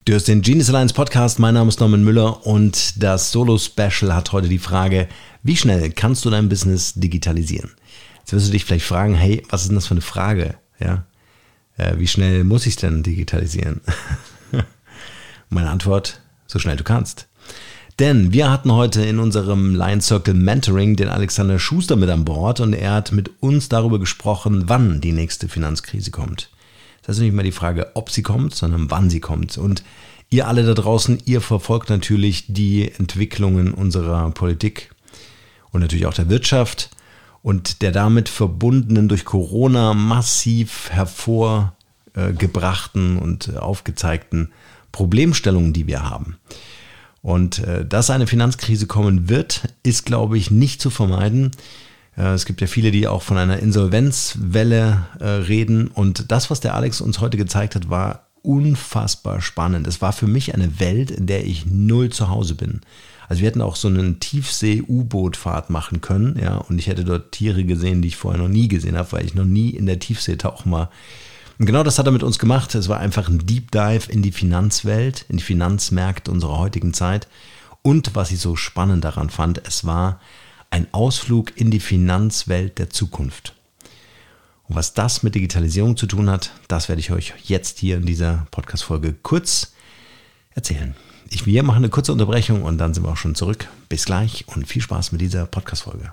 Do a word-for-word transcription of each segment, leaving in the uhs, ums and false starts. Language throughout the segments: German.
Du hörst den Genius Alliance Podcast, mein Name ist Norman Müller und das Solo-Special hat heute die Frage, wie schnell kannst du dein Business digitalisieren? Jetzt wirst du dich vielleicht fragen, hey, was ist denn das für eine Frage? Ja, äh, wie schnell muss ich denn digitalisieren? Meine Antwort, so schnell du kannst. Denn wir hatten heute in unserem Lion Circle Mentoring den Alexander Schuster mit an Bord und er hat mit uns darüber gesprochen, wann die nächste Finanzkrise kommt. Das ist nicht mehr die Frage, ob sie kommt, sondern wann sie kommt. Und ihr alle da draußen, ihr verfolgt natürlich die Entwicklungen unserer Politik und natürlich auch der Wirtschaft und der damit verbundenen, durch Corona massiv hervorgebrachten und aufgezeigten Problemstellungen, die wir haben. Und dass eine Finanzkrise kommen wird, ist, glaube ich, nicht zu vermeiden. Es gibt ja viele, die auch von einer Insolvenzwelle äh, reden. Und das, was der Alex uns heute gezeigt hat, war unfassbar spannend. Es war für mich eine Welt, in der ich null zu Hause bin. Also wir hätten auch so eine Tiefsee-U-Boot-Fahrt machen können. Ja, und ich hätte dort Tiere gesehen, die ich vorher noch nie gesehen habe, weil ich noch nie in der Tiefsee tauchen war. Und genau das hat er mit uns gemacht. Es war einfach ein Deep Dive in die Finanzwelt, in die Finanzmärkte unserer heutigen Zeit. Und was ich so spannend daran fand, es war ein Ausflug in die Finanzwelt der Zukunft. Und was das mit Digitalisierung zu tun hat, das werde ich euch jetzt hier in dieser Podcast-Folge kurz erzählen. Ich, wir machen eine kurze Unterbrechung und dann sind wir auch schon zurück. Bis gleich und viel Spaß mit dieser Podcast-Folge.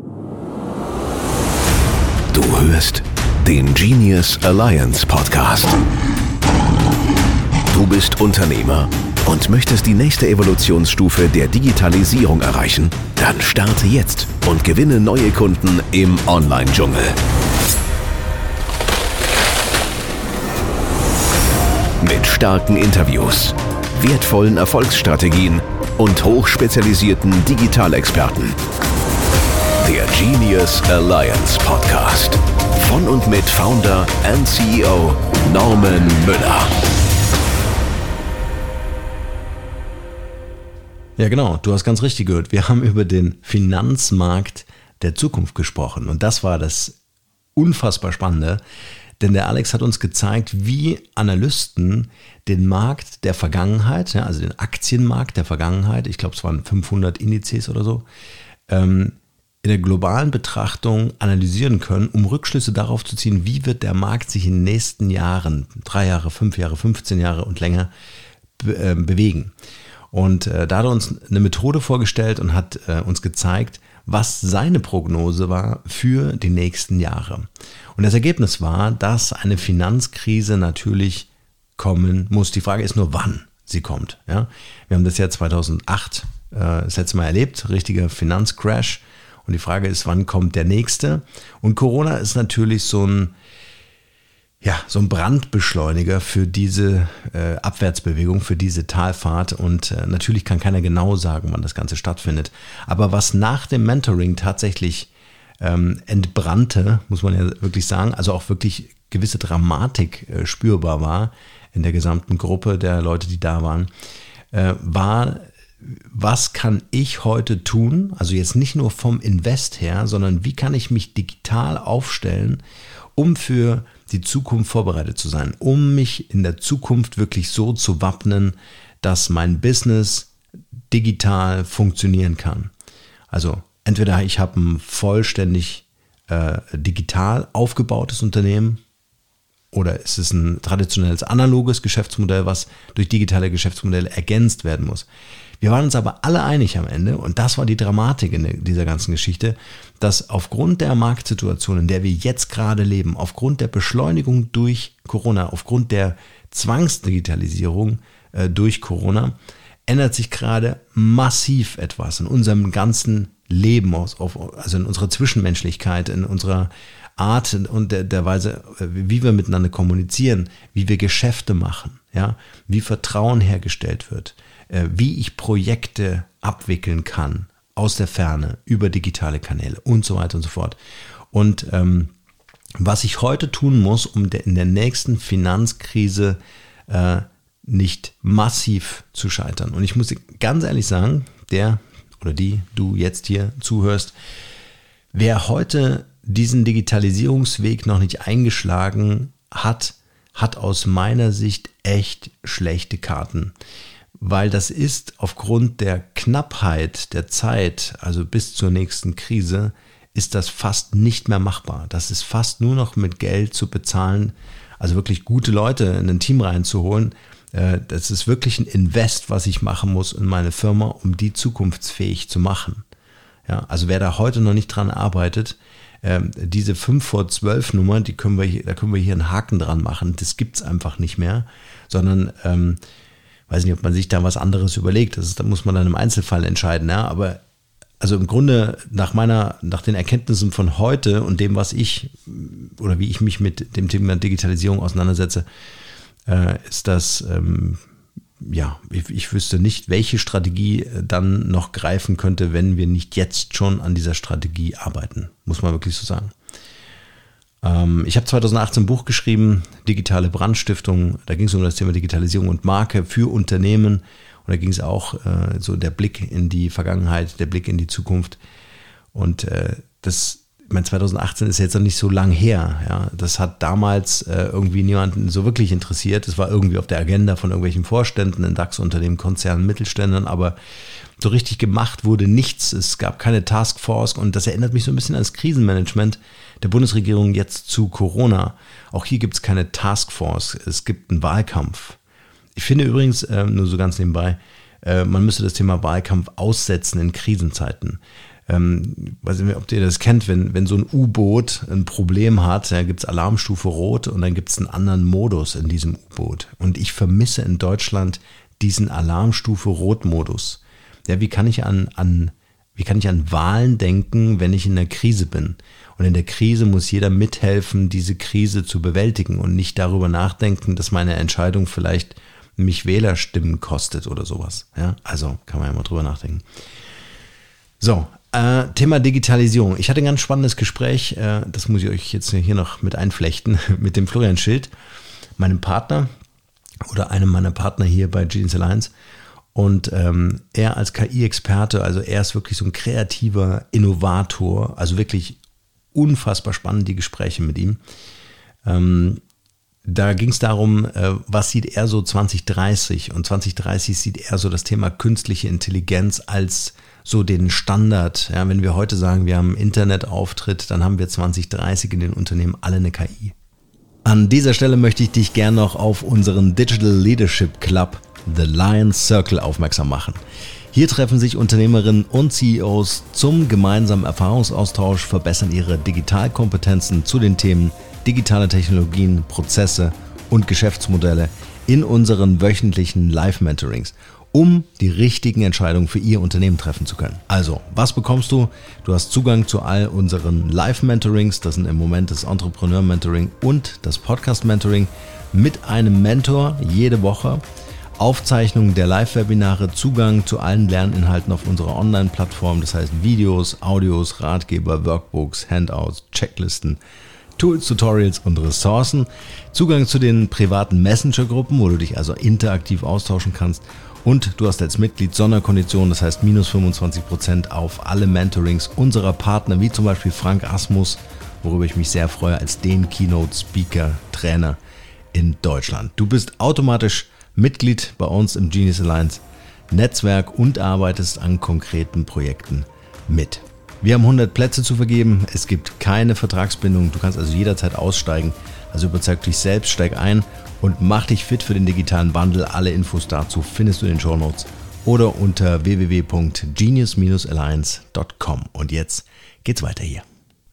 Du hörst den Genius Alliance Podcast. Du bist Unternehmer und möchtest die nächste Evolutionsstufe der Digitalisierung erreichen? Dann starte jetzt und gewinne neue Kunden im Online-Dschungel. Mit starken Interviews, wertvollen Erfolgsstrategien und hochspezialisierten Digitalexperten. Der Genius Alliance Podcast. Von und mit Founder und C E O Norman Müller. Ja, genau. Du hast ganz richtig gehört. Wir haben über den Finanzmarkt der Zukunft gesprochen. Und das war das unfassbar Spannende. Denn der Alex hat uns gezeigt, wie Analysten den Markt der Vergangenheit, ja, also den Aktienmarkt der Vergangenheit, ich glaube, es waren fünfhundert Indizes oder so, ähm, in der globalen Betrachtung analysieren können, um Rückschlüsse darauf zu ziehen, wie wird der Markt sich in den nächsten Jahren, drei Jahre, fünf Jahre, fünfzehn Jahre und länger be- äh, bewegen. Und äh, da hat er uns eine Methode vorgestellt und hat äh, uns gezeigt, was seine Prognose war für die nächsten Jahre. Und das Ergebnis war, dass eine Finanzkrise natürlich kommen muss. Die Frage ist nur, wann sie kommt. Ja? Wir haben das Jahr zweitausendacht äh, das letzte Mal erlebt, richtiger Finanzcrash. Und die Frage ist, wann kommt der nächste? Und Corona ist natürlich so ein Ja, so ein Brandbeschleuniger für diese äh, Abwärtsbewegung, für diese Talfahrt. Und äh, natürlich kann keiner genau sagen, wann das Ganze stattfindet. Aber was nach dem Mentoring tatsächlich ähm, entbrannte, muss man ja wirklich sagen, also auch wirklich gewisse Dramatik äh, spürbar war in der gesamten Gruppe der Leute, die da waren, äh, war, was kann ich heute tun? Also jetzt nicht nur vom Invest her, sondern wie kann ich mich digital aufstellen, um für die Zukunft vorbereitet zu sein, um mich in der Zukunft wirklich so zu wappnen, dass mein Business digital funktionieren kann. Also entweder ich habe ein vollständig äh, digital aufgebautes Unternehmen oder es ist ein traditionelles analoges Geschäftsmodell, was durch digitale Geschäftsmodelle ergänzt werden muss. Wir waren uns aber alle einig am Ende, und das war die Dramatik in dieser ganzen Geschichte, dass aufgrund der Marktsituation, in der wir jetzt gerade leben, aufgrund der Beschleunigung durch Corona, aufgrund der Zwangsdigitalisierung äh, durch Corona, ändert sich gerade massiv etwas in unserem ganzen Leben, also in unserer Zwischenmenschlichkeit, in unserer Art und der, der Weise, wie wir miteinander kommunizieren, wie wir Geschäfte machen, ja, wie Vertrauen hergestellt wird, wie ich Projekte abwickeln kann aus der Ferne über digitale Kanäle und so weiter und so fort. Und ähm, was ich heute tun muss, um de, in der nächsten Finanzkrise äh, nicht massiv zu scheitern. Und ich muss ganz ehrlich sagen, der oder die du jetzt hier zuhörst, wer heute diesen Digitalisierungsweg noch nicht eingeschlagen hat, hat aus meiner Sicht echt schlechte Karten, weil das ist aufgrund der Knappheit der Zeit, also bis zur nächsten Krise, ist das fast nicht mehr machbar. Das ist fast nur noch mit Geld zu bezahlen, also wirklich gute Leute in ein Team reinzuholen. Das ist wirklich ein Invest, was ich machen muss in meine Firma, um die zukunftsfähig zu machen. Ja, also wer da heute noch nicht dran arbeitet, ähm, diese fünf vor zwölf Nummer, die können wir hier, da können wir hier einen Haken dran machen. Das gibt's einfach nicht mehr, sondern ähm, weiß nicht, ob man sich da was anderes überlegt. Das ist, da muss man dann im Einzelfall entscheiden. Ja, aber also im Grunde nach meiner, nach den Erkenntnissen von heute und dem, was ich oder wie ich mich mit dem Thema Digitalisierung auseinandersetze, äh, ist das ähm, ja, ich, ich wüsste nicht, welche Strategie dann noch greifen könnte, wenn wir nicht jetzt schon an dieser Strategie arbeiten, muss man wirklich so sagen. Ähm, ich habe zweitausendachtzehn ein Buch geschrieben, Digitale Brandstiftung, da ging es um das Thema Digitalisierung und Marke für Unternehmen und da ging es auch äh, so der Blick in die Vergangenheit, der Blick in die Zukunft und äh, das Ich meine, zweitausendachtzehn ist jetzt noch nicht so lang her. Ja. Das hat damals äh, irgendwie niemanden so wirklich interessiert. Es war irgendwie auf der Agenda von irgendwelchen Vorständen in DAX-Unternehmen, Konzernen, Mittelständlern, aber so richtig gemacht wurde nichts. Es gab keine Taskforce und das erinnert mich so ein bisschen an das Krisenmanagement der Bundesregierung jetzt zu Corona. Auch hier gibt es keine Taskforce. Es gibt einen Wahlkampf. Ich finde übrigens, äh, nur so ganz nebenbei, äh, man müsste das Thema Wahlkampf aussetzen in Krisenzeiten. Ähm, weiß nicht, ob ihr das kennt, wenn, wenn so ein U-Boot ein Problem hat, da gibt es Alarmstufe Rot und dann gibt es einen anderen Modus in diesem U-Boot. Und ich vermisse in Deutschland diesen Alarmstufe Rot-Modus. Ja, wie kann ich an, an, wie kann ich an Wahlen denken, wenn ich in der Krise bin? Und in der Krise muss jeder mithelfen, diese Krise zu bewältigen und nicht darüber nachdenken, dass meine Entscheidung vielleicht mich Wählerstimmen kostet oder sowas. Ja, also kann man ja mal drüber nachdenken. So, Äh, Thema Digitalisierung. Ich hatte ein ganz spannendes Gespräch, äh, das muss ich euch jetzt hier noch mit einflechten, mit dem Florian Schild, meinem Partner oder einem meiner Partner hier bei Genius Alliance. Und ähm, er als K I-Experte, also er ist wirklich so ein kreativer Innovator, also wirklich unfassbar spannend, die Gespräche mit ihm. Ähm, da ging es darum, äh, was sieht er so zwanzig dreißig? Und zwanzig dreißig sieht er so das Thema künstliche Intelligenz als so den Standard. Ja, wenn wir heute sagen, wir haben einen Internetauftritt, dann haben wir zwanzig dreißig in den Unternehmen alle eine K I. An dieser Stelle möchte ich dich gerne noch auf unseren Digital Leadership Club, The Lions Circle, aufmerksam machen. Hier treffen sich Unternehmerinnen und C E Os zum gemeinsamen Erfahrungsaustausch, verbessern ihre Digitalkompetenzen zu den Themen digitale Technologien, Prozesse und Geschäftsmodelle in unseren wöchentlichen Live-Mentorings, um die richtigen Entscheidungen für Ihr Unternehmen treffen zu können. Also, was bekommst du? Du hast Zugang zu all unseren Live-Mentorings, das sind im Moment das Entrepreneur-Mentoring und das Podcast-Mentoring mit einem Mentor jede Woche, Aufzeichnung der Live-Webinare, Zugang zu allen Lerninhalten auf unserer Online-Plattform, das heißt Videos, Audios, Ratgeber, Workbooks, Handouts, Checklisten, Tools, Tutorials und Ressourcen, Zugang zu den privaten Messenger-Gruppen, wo du dich also interaktiv austauschen kannst. Und du hast als Mitglied Sonderkonditionen, das heißt minus fünfundzwanzig Prozent auf alle Mentorings unserer Partner, wie zum Beispiel Frank Asmus, worüber ich mich sehr freue, als den Keynote-Speaker-Trainer in Deutschland. Du bist automatisch Mitglied bei uns im Genius Alliance Netzwerk und arbeitest an konkreten Projekten mit. Wir haben hundert Plätze zu vergeben, es gibt keine Vertragsbindung, du kannst also jederzeit aussteigen. Also überzeug dich selbst, steig ein und mach dich fit für den digitalen Wandel. Alle Infos dazu findest du in den Shownotes oder unter w w w punkt genius alliance punkt com. Und jetzt geht's weiter hier.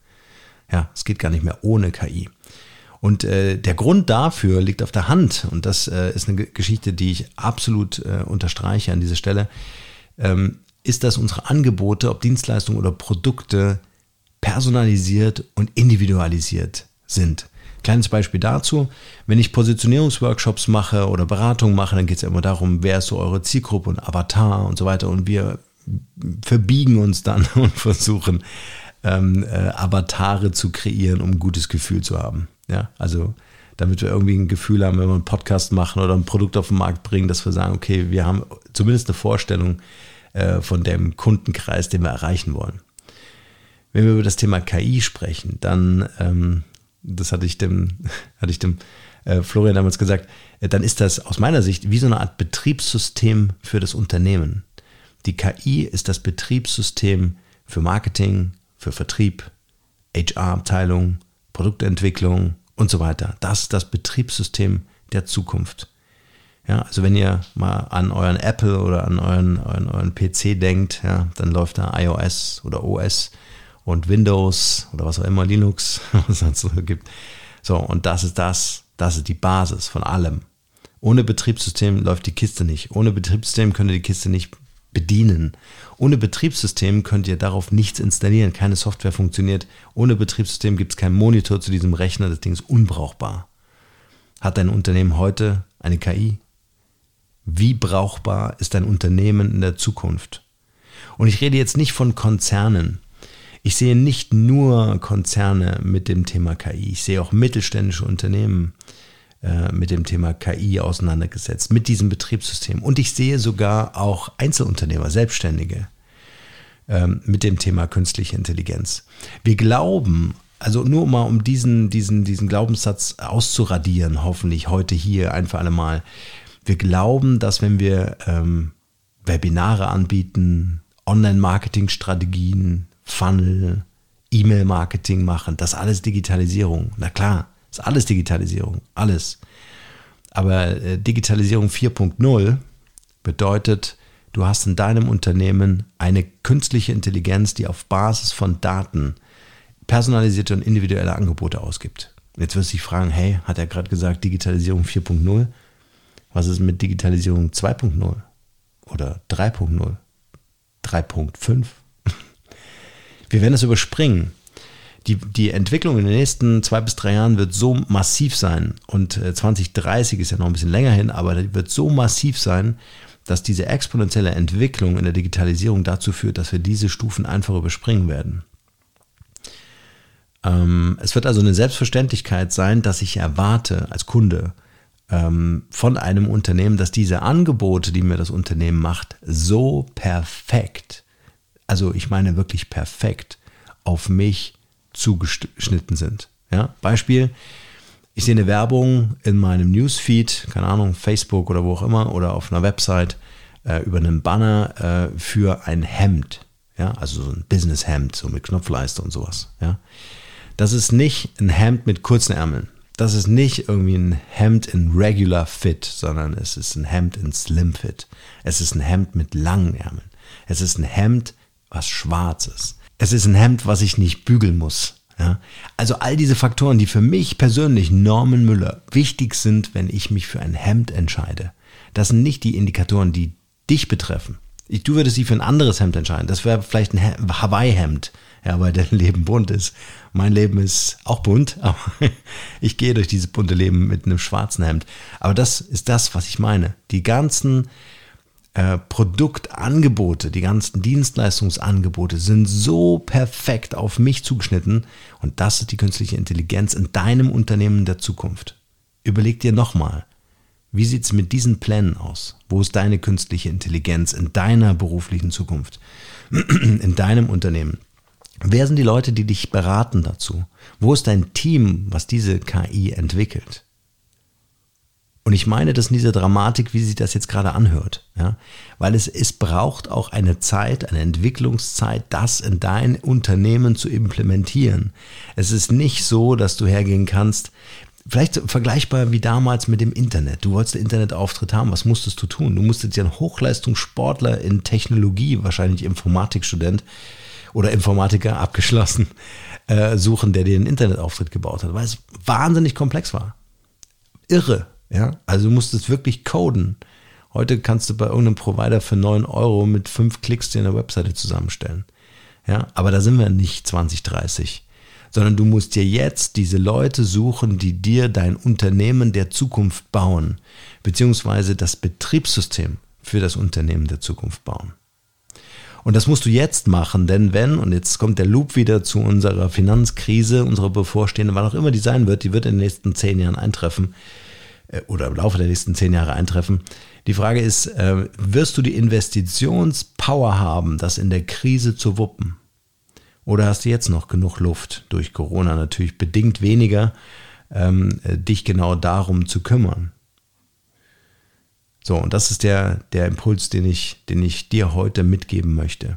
Ja, es geht gar nicht mehr ohne K I. Und äh, der Grund dafür liegt auf der Hand. Und das äh, ist eine Geschichte, die ich absolut äh, unterstreiche an dieser Stelle. Ähm, ist, dass unsere Angebote, ob Dienstleistungen oder Produkte, personalisiert und individualisiert sind. Kleines Beispiel dazu, wenn ich Positionierungsworkshops mache oder Beratungen mache, dann geht es ja immer darum, wer ist so eure Zielgruppe und Avatar und so weiter. Und wir verbiegen uns dann und versuchen, ähm, äh, Avatare zu kreieren, um ein gutes Gefühl zu haben. Ja, also damit wir irgendwie ein Gefühl haben, wenn wir einen Podcast machen oder ein Produkt auf den Markt bringen, dass wir sagen, okay, wir haben zumindest eine Vorstellung äh, von dem Kundenkreis, den wir erreichen wollen. Wenn wir über das Thema K I sprechen, dann, ähm, das hatte ich dem, hatte ich dem äh, Florian damals gesagt, äh, dann ist das aus meiner Sicht wie so eine Art Betriebssystem für das Unternehmen. Die K I ist das Betriebssystem für Marketing, für Vertrieb, H R-Abteilung, Produktentwicklung und so weiter. Das ist das Betriebssystem der Zukunft. Ja, also wenn ihr mal an euren Apple oder an euren, an euren P C denkt, ja, dann läuft da iOS oder O S und Windows oder was auch immer, Linux, was es sonst so gibt. So, und das ist das, das ist die Basis von allem. Ohne Betriebssystem läuft die Kiste nicht. Ohne Betriebssystem könnt ihr die Kiste nicht bedienen. Ohne Betriebssystem könnt ihr darauf nichts installieren. Keine Software funktioniert. Ohne Betriebssystem gibt es keinen Monitor zu diesem Rechner. Das Ding ist unbrauchbar. Hat dein Unternehmen heute eine K I? Wie brauchbar ist dein Unternehmen in der Zukunft? Und ich rede jetzt nicht von Konzernen. Ich sehe nicht nur Konzerne mit dem Thema K I. Ich sehe auch mittelständische Unternehmen äh, mit dem Thema K I auseinandergesetzt, mit diesem Betriebssystem. Und ich sehe sogar auch Einzelunternehmer, Selbstständige äh, mit dem Thema künstliche Intelligenz. Wir glauben, also nur mal um diesen, diesen, diesen Glaubenssatz auszuradieren, hoffentlich heute hier ein für alle Mal. Wir glauben, dass wenn wir ähm, Webinare anbieten, Online-Marketing-Strategien, Funnel, E-Mail-Marketing machen, das ist alles Digitalisierung. Na klar, das ist alles Digitalisierung, alles. Aber äh, Digitalisierung vier Punkt null bedeutet, du hast in deinem Unternehmen eine künstliche Intelligenz, die auf Basis von Daten personalisierte und individuelle Angebote ausgibt. Jetzt wirst du dich fragen, hey, hat er gerade gesagt Digitalisierung vier Punkt null? Was ist mit Digitalisierung zwei Punkt null oder drei Punkt null, drei Punkt fünf? Wir werden es überspringen. Die, die Entwicklung in den nächsten zwei bis drei Jahren wird so massiv sein und zwanzig dreißig ist ja noch ein bisschen länger hin, aber die wird so massiv sein, dass diese exponentielle Entwicklung in der Digitalisierung dazu führt, dass wir diese Stufen einfach überspringen werden. Ähm, es wird also eine Selbstverständlichkeit sein, dass ich erwarte als Kunde ähm, von einem Unternehmen, dass diese Angebote, die mir das Unternehmen macht, so perfekt, also ich meine wirklich perfekt, auf mich zugeschnitten sind. Ja? Beispiel, ich sehe eine Werbung in meinem Newsfeed, keine Ahnung, Facebook oder wo auch immer, oder auf einer Website äh, über einen Banner äh, für ein Hemd. Ja? Also so ein Business-Hemd, so mit Knopfleiste und sowas. Ja? Das ist nicht ein Hemd mit kurzen Ärmeln. Das ist nicht irgendwie ein Hemd in Regular Fit, sondern es ist ein Hemd in Slim Fit. Es ist ein Hemd mit langen Ärmeln. Es ist ein Hemd, was schwarz ist. Es ist ein Hemd, was ich nicht bügeln muss. Ja? Also all diese Faktoren, die für mich persönlich, Norman Müller, wichtig sind, wenn ich mich für ein Hemd entscheide. Das sind nicht die Indikatoren, die dich betreffen. Ich, du würdest dich für ein anderes Hemd entscheiden. Das wäre vielleicht ein Hawaii-Hemd, ja, weil dein Leben bunt ist. Mein Leben ist auch bunt, aber ich gehe durch dieses bunte Leben mit einem schwarzen Hemd. Aber das ist das, was ich meine. Die ganzen äh, Produktangebote, die ganzen Dienstleistungsangebote sind so perfekt auf mich zugeschnitten und das ist die künstliche Intelligenz in deinem Unternehmen der Zukunft. Überleg dir nochmal, wie sieht es mit diesen Plänen aus? Wo ist deine künstliche Intelligenz in deiner beruflichen Zukunft, in deinem Unternehmen? Wer sind die Leute, die dich beraten dazu? Wo ist dein Team, was diese K I entwickelt? Und ich meine das in dieser Dramatik, wie sich das jetzt gerade anhört. Ja? Weil es, es braucht auch eine Zeit, eine Entwicklungszeit, das in dein Unternehmen zu implementieren. Es ist nicht so, dass du hergehen kannst, vielleicht vergleichbar wie damals mit dem Internet. Du wolltest einen Internetauftritt haben, was musstest du tun? Du musstest dir einen Hochleistungssportler in Technologie, wahrscheinlich Informatikstudent, oder Informatiker abgeschlossen, äh, suchen, der dir einen Internetauftritt gebaut hat, weil es wahnsinnig komplex war. Irre, ja. Also du musstest wirklich coden. Heute kannst du bei irgendeinem Provider für neun Euro mit fünf Klicks dir eine Webseite zusammenstellen. Ja, aber da sind wir nicht zwanzig dreißig, sondern du musst dir jetzt diese Leute suchen, die dir dein Unternehmen der Zukunft bauen, beziehungsweise das Betriebssystem für das Unternehmen der Zukunft bauen. Und das musst du jetzt machen, denn wenn, und jetzt kommt der Loop wieder zu unserer Finanzkrise, unserer bevorstehenden, wann auch immer die sein wird, die wird in den nächsten zehn Jahren eintreffen oder im Laufe der nächsten zehn Jahre eintreffen. Die Frage ist, äh, wirst du die Investitionspower haben, das in der Krise zu wuppen? Oder hast du jetzt noch genug Luft? Durch Corona natürlich bedingt weniger, ähm, dich genau darum zu kümmern. So, und das ist der, der Impuls, den ich, den ich dir heute mitgeben möchte.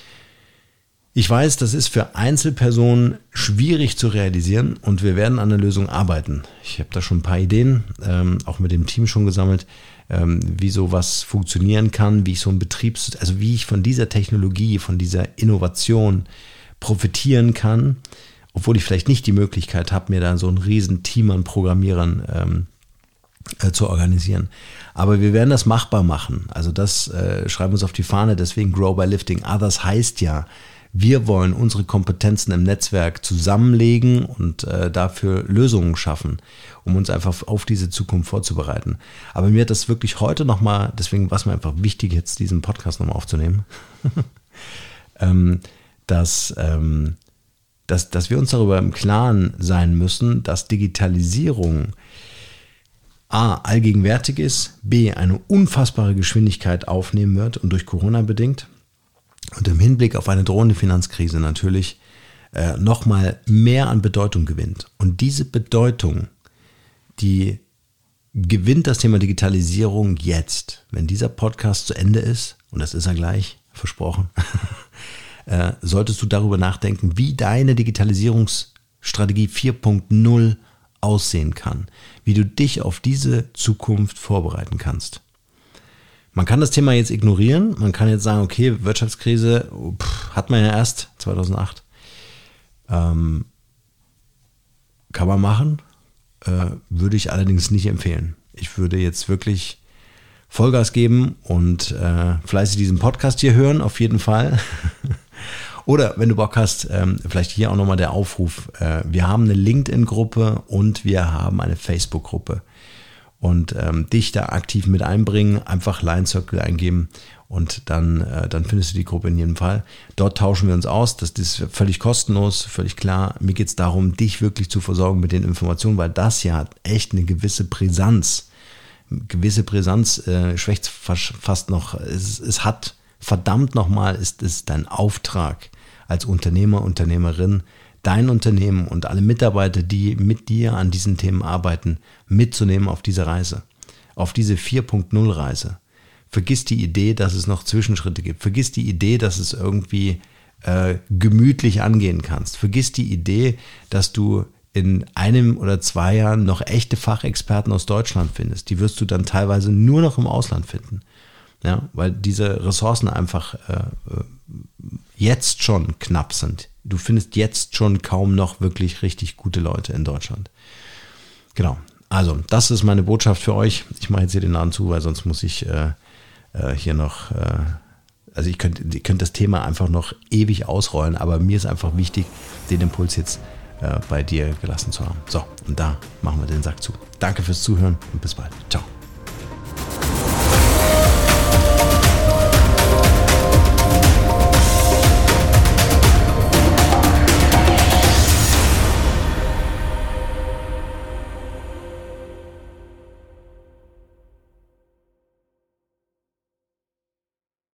Ich weiß, das ist für Einzelpersonen schwierig zu realisieren und wir werden an der Lösung arbeiten. Ich habe da schon ein paar Ideen, ähm, auch mit dem Team schon gesammelt, ähm, wie sowas funktionieren kann, wie ich so ein Betriebs-, also wie ich von dieser Technologie, von dieser Innovation profitieren kann, obwohl ich vielleicht nicht die Möglichkeit habe, mir da so ein riesen Team an Programmierern ähm, äh, zu organisieren. Aber wir werden das machbar machen. Also das äh, schreiben wir uns auf die Fahne, deswegen Grow by Lifting Others heißt ja, wir wollen unsere Kompetenzen im Netzwerk zusammenlegen und äh, dafür Lösungen schaffen, um uns einfach auf diese Zukunft vorzubereiten. Aber mir hat das wirklich heute nochmal, deswegen war es mir einfach wichtig, jetzt diesen Podcast nochmal aufzunehmen, ähm, dass, ähm, dass, dass wir uns darüber im Klaren sein müssen, dass Digitalisierung A, allgegenwärtig ist, B, eine unfassbare Geschwindigkeit aufnehmen wird und durch Corona bedingt, und im Hinblick auf eine drohende Finanzkrise natürlich äh, nochmal mehr an Bedeutung gewinnt. Und diese Bedeutung, die gewinnt das Thema Digitalisierung jetzt, wenn dieser Podcast zu Ende ist, und das ist er gleich, versprochen, äh, solltest du darüber nachdenken, wie deine Digitalisierungsstrategie vier Punkt null aussehen kann, wie du dich auf diese Zukunft vorbereiten kannst. Man kann das Thema jetzt ignorieren, man kann jetzt sagen, okay, Wirtschaftskrise pff, hat man ja erst zweitausendacht, ähm, kann man machen, äh, würde ich allerdings nicht empfehlen. Ich würde jetzt wirklich Vollgas geben und äh, fleißig diesen Podcast hier hören, auf jeden Fall. Oder wenn du Bock hast, ähm, vielleicht hier auch nochmal der Aufruf, äh, wir haben eine LinkedIn-Gruppe und wir haben eine Facebook-Gruppe. Und ähm, dich da aktiv mit einbringen, einfach Line Circle eingeben und dann, äh, dann findest du die Gruppe in jedem Fall. Dort tauschen wir uns aus, das ist völlig kostenlos, völlig klar. Mir geht es darum, dich wirklich zu versorgen mit den Informationen, weil das ja echt eine gewisse Brisanz, gewisse Brisanz äh, schwächt fast noch. Es, es hat verdammt nochmal, ist es dein Auftrag als Unternehmer, Unternehmerin, dein Unternehmen und alle Mitarbeiter, die mit dir an diesen Themen arbeiten, mitzunehmen auf diese Reise, auf diese vier Punkt null Reise. Vergiss die Idee, dass es noch Zwischenschritte gibt. Vergiss die Idee, dass es irgendwie äh, gemütlich angehen kannst. Vergiss die Idee, dass du in einem oder zwei Jahren noch echte Fachexperten aus Deutschland findest. Die wirst du dann teilweise nur noch im Ausland finden. Ja, weil diese Ressourcen einfach äh, jetzt schon knapp sind. Du findest jetzt schon kaum noch wirklich richtig gute Leute in Deutschland. Genau, also das ist meine Botschaft für euch. Ich mache jetzt hier den Laden zu, weil sonst muss ich äh, äh, hier noch, äh, also ich könnte ich könnt das Thema einfach noch ewig ausrollen, aber mir ist einfach wichtig, den Impuls jetzt äh, bei dir gelassen zu haben. So, und da machen wir den Sack zu. Danke fürs Zuhören und bis bald. Ciao.